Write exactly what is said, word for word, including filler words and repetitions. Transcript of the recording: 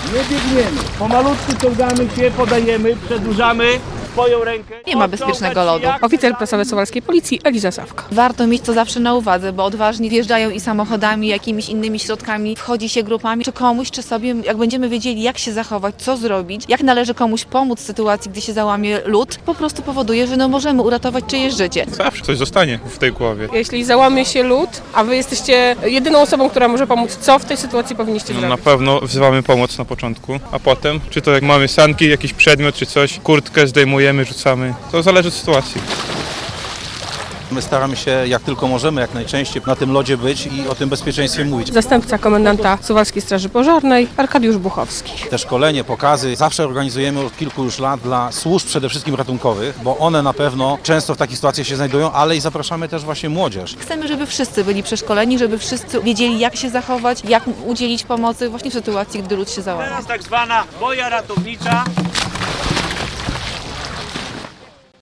Nie biegniemy. Pomalutku ciągamy się, podajemy, przedłużamy swoją rękę. Nie ma bezpiecznego lodu. Oficer prasowy Suwalskiej Policji Eliza Sawka. Warto mieć to zawsze na uwadze, bo odważni wjeżdżają i samochodami, jakimiś innymi środkami, wchodzi się grupami, czy komuś, czy sobie, jak będziemy wiedzieli, jak się zachować, co zrobić, jak należy komuś pomóc w sytuacji, gdy się załamie lód, po prostu powoduje, że no możemy uratować czyjeś życie. Zawsze coś zostanie w tej głowie. Jeśli załamie się lód, a wy jesteście jedyną osobą, która może pomóc, co w tej sytuacji powinniście No, zrobić? na pewno wzywamy pomoc na początku, a potem, czy to jak mamy sanki, jakiś przedmiot, czy coś, kurtkę zdejmujemy, rzucamy. To zależy od sytuacji. My staramy się jak tylko możemy, jak najczęściej na tym lodzie być i o tym bezpieczeństwie mówić. Zastępca komendanta Suwalskiej Straży Pożarnej Arkadiusz Buchowski. Te szkolenie, pokazy zawsze organizujemy od kilku już lat dla służb przede wszystkim ratunkowych, bo one na pewno często w takich sytuacjach się znajdują, ale i zapraszamy też właśnie młodzież. Chcemy, żeby wszyscy byli przeszkoleni, żeby wszyscy wiedzieli, jak się zachować, jak udzielić pomocy właśnie w sytuacji, gdy lód się załamie. Teraz tak zwana boja ratownicza.